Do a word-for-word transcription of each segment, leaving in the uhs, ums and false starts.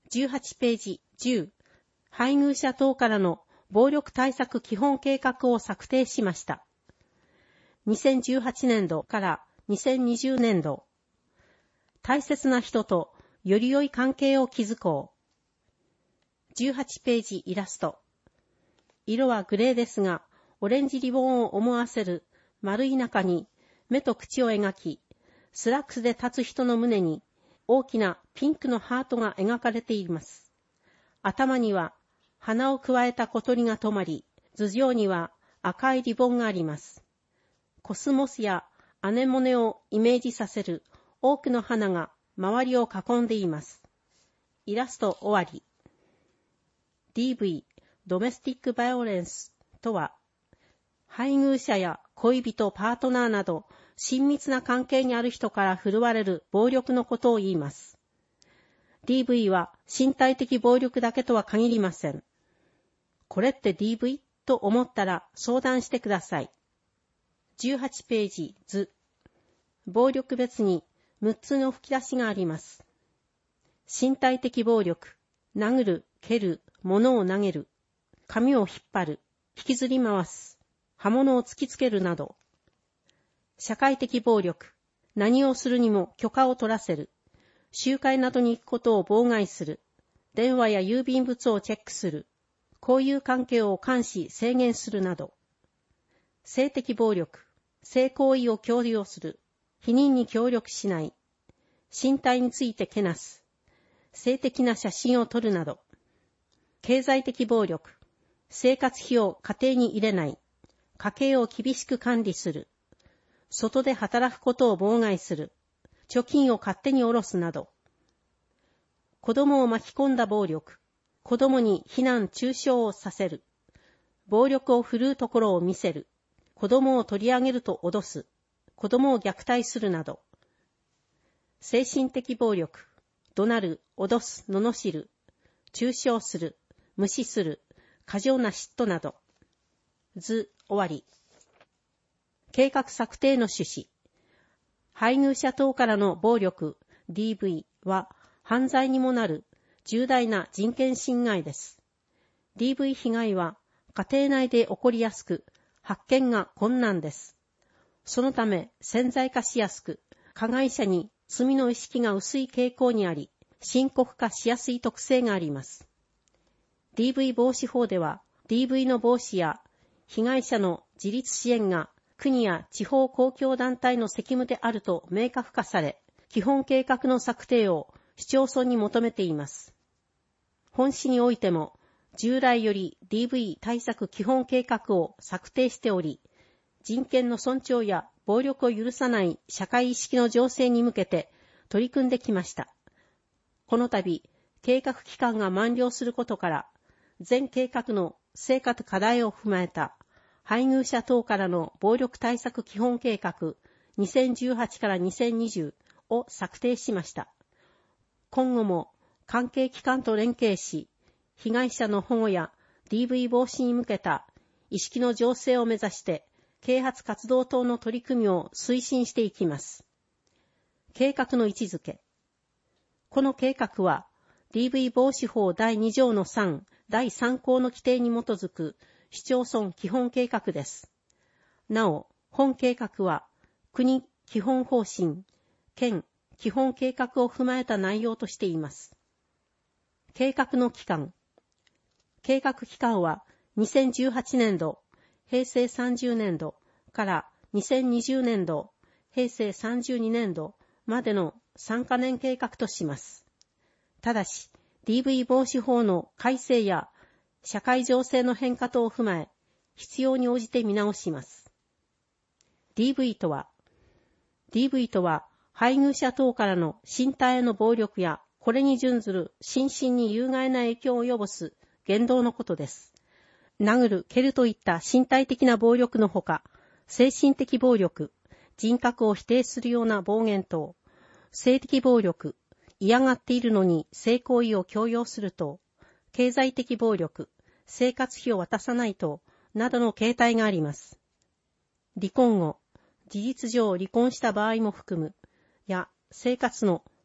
じゅうはちページじゅう、配偶者等からの暴力対策基本計画を策定しました。にせんじゅうはちねんどからにせんにじゅうねんど、大切な人とより良い関係を築こう。じゅうはちページイラスト。色はグレーですが、オレンジリボンを思わせる丸い中に目と口を描き、スラックスで立つ人の胸に大きなピンクのハートが描かれています。頭には花をくわえた小鳥が止まり、頭上には赤いリボンがあります。コスモスやアネモネをイメージさせる多くの花が周りを囲んでいます。イラスト終わり。ディーブイ、ドメスティックバイオレンスとは、配偶者や恋人、パートナーなど、親密な関係にある人から振るわれる暴力のことを言います。ディーブイ は身体的暴力だけとは限りません。これって ディーブイ と思ったら相談してください。じゅうはちページ図。暴力別にむっつの吹き出しがあります。身体的暴力、殴る、蹴る、物を投げる、髪を引っ張る、引きずり回す、刃物を突きつけるなど。社会的暴力、何をするにも許可を取らせる、集会などに行くことを妨害する、電話や郵便物をチェックする、交友関係を監視、制限するなど。性的暴力、性行為を強要する、否認に協力しない、身体についてけなす、性的な写真を撮るなど。経済的暴力、生活費を家庭に入れない、家計を厳しく管理する、外で働くことを妨害する、貯金を勝手に下ろすなど。子供を巻き込んだ暴力、子供に非難中傷をさせる、暴力を振るうところを見せる、子供を取り上げると脅す、子供を虐待するなど。精神的暴力、怒鳴る、脅す、罵る、中傷する、無視する、過剰な嫉妬など。図終わり。計画策定の趣旨。配偶者等からの暴力 ディーブイ は犯罪にもなる重大な人権侵害です。ディーブイ 被害は家庭内で起こりやすく、発見が困難です。そのため潜在化しやすく、加害者に罪の意識が薄い傾向にあり、深刻化しやすい特性があります。ディーブイ 防止法では、ディーブイ の防止や被害者の自立支援が国や地方公共団体の責務であると明確化され、基本計画の策定を市町村に求めています。本市においても、従来より ディーブイ 対策基本計画を策定しており、人権の尊重や暴力を許さない社会意識の醸成に向けて取り組んできました。この度、計画期間が満了することから、全計画の成果と課題を踏まえた配偶者等からの暴力対策基本計画にせんじゅうはちからにせんにじゅうを策定しました。今後も関係機関と連携し、被害者の保護や ディーブイ 防止に向けた意識の醸成を目指して啓発活動等の取り組みを推進していきます。計画の位置づけ。この計画は ディーブイ 防止法だいに条のさん、だいさん項の規定に基づく市町村基本計画です。なお、本計画は国基本方針、県基本計画を踏まえた内容としています。計画の期間。計画期間はにせんじゅうはちねんど、へいせいさんじゅうねんどからにせんにじゅうねんど、へいせいさんじゅうにねんどまでのさんかねん計画とします。ただし、ディーブイ 防止法の改正や社会情勢の変化等を踏まえ、必要に応じて見直します。ディーブイ とは、ディーブイ とは、配偶者等からの身体への暴力や、これに準ずる心身に有害な影響を及ぼす言動のことです。殴る、蹴るといった身体的な暴力のほか、精神的暴力、人格を否定するような暴言等、性的暴力、嫌がっているのに性行為を強要する等、経済的暴力、生活費を渡さない等、などの形態があります。離婚後、事実上離婚した場合も含む、や生活の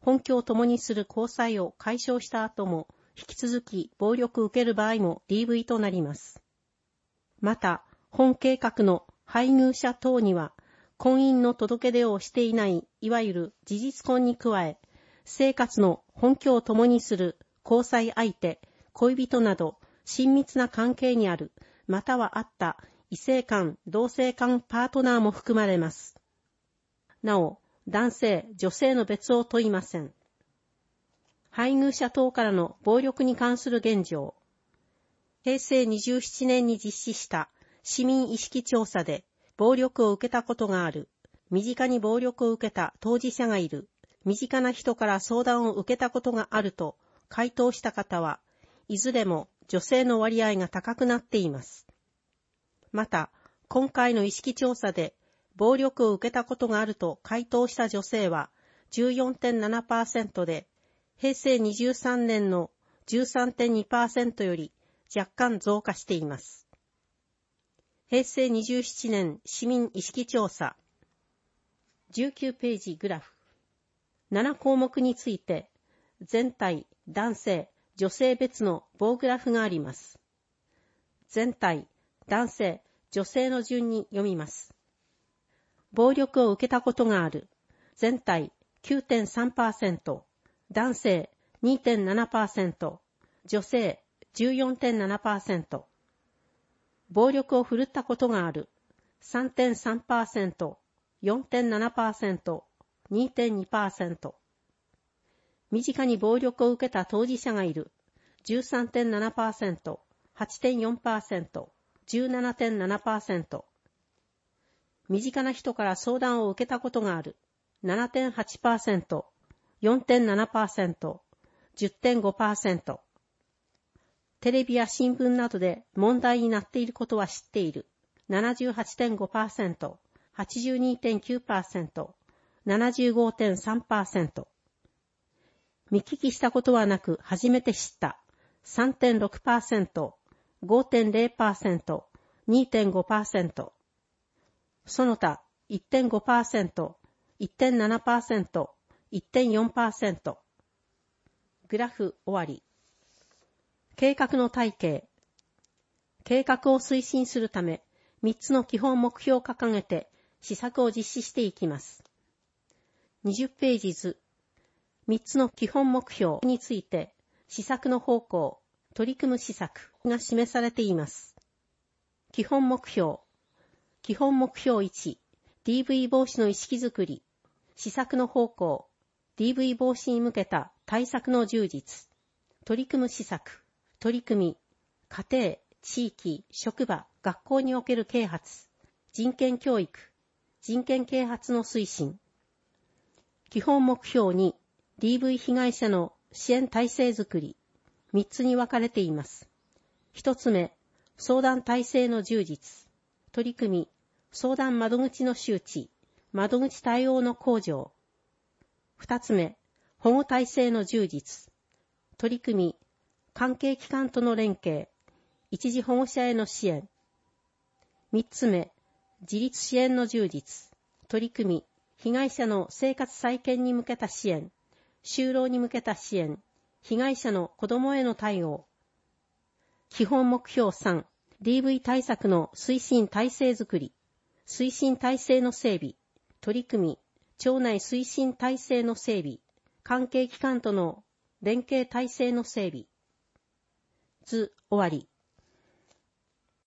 本居を共にする交際を解消した後も、引き続き暴力を受ける場合も ディーブイ となります。また、本計画の配偶者等には、婚姻の届け出をしていない、いわゆる事実婚に加え、生活の本居を共にする交際相手、恋人など、親密な関係にある、またはあった異性間、同性間パートナーも含まれます。なお、男性、女性の別を問いません。配偶者等からの暴力に関する現状。平成にじゅうななねんに実施した市民意識調査で暴力を受けたことがある、身近に暴力を受けた当事者がいる、身近な人から相談を受けたことがあると回答した方は、いずれも女性の割合が高くなっています。また、今回の意識調査で暴力を受けたことがあると回答した女性は じゅうよんてんななパーセント で、平成にじゅうさんねんの じゅうさんてんにパーセント より若干増加しています。平成にじゅうななねん市民意識調査。じゅうきゅうページグラフ。なな項目について、全体、男性、女性別の棒グラフがあります。全体、男性、女性の順に読みます。暴力を受けたことがある。全体 きゅうてんさんパーセント、男性 にてんななパーセント、女性 じゅうよんてんななパーセント。暴力を振るったことがある。さんてんさんパーセント、よんてんななパーセント、にてんにパーセント。身近に暴力を受けた当事者がいる。じゅうさんてんななパーセント、はちてんよんパーセント、じゅうななてんななパーセント。身近な人から相談を受けたことがある。ななてんはちパーセント、よんてんななパーセント、じゅってんごパーセント。テレビや新聞などで問題になっていることは知っている。ななじゅうはちてんごパーセント、はちじゅうにてんきゅうパーセント、ななじゅうごてんさんパーセント。見聞きしたことはなく初めて知った。さんてんろくパーセント、ごてんゼロパーセント、にてんごパーセント。その他 いってんごパーセント、いってんななパーセント、いってんよんパーセント。グラフ終わり。計画の体系。計画を推進するため、みっつの基本目標を掲げて施策を実施していきます。にじゅうページ図。みっつの基本目標について、施策の方向、取り組む施策が示されています。基本目標。基本目標いち、ディーブイ 防止の意識づくり。施策の方向、ディーブイ 防止に向けた対策の充実。取り組む施策、取り組み、家庭、地域、職場、学校における啓発、人権教育、人権啓発の推進。基本目標に、ディーブイ 被害者の支援体制づくり。みっつに分かれています。ひとつめ、相談体制の充実。取り組み、相談窓口の周知、窓口対応の向上。ふたつめ、保護体制の充実。取り組み、関係機関との連携、一時保護者への支援。みっつめ、自立支援の充実。取り組み、被害者の生活再建に向けた支援、就労に向けた支援、被害者の子供への対応。基本目標さん、ディーブイ 対策の推進体制づくり。推進体制の整備。取り組み、庁内推進体制の整備。関係機関との連携体制の整備。図終わり。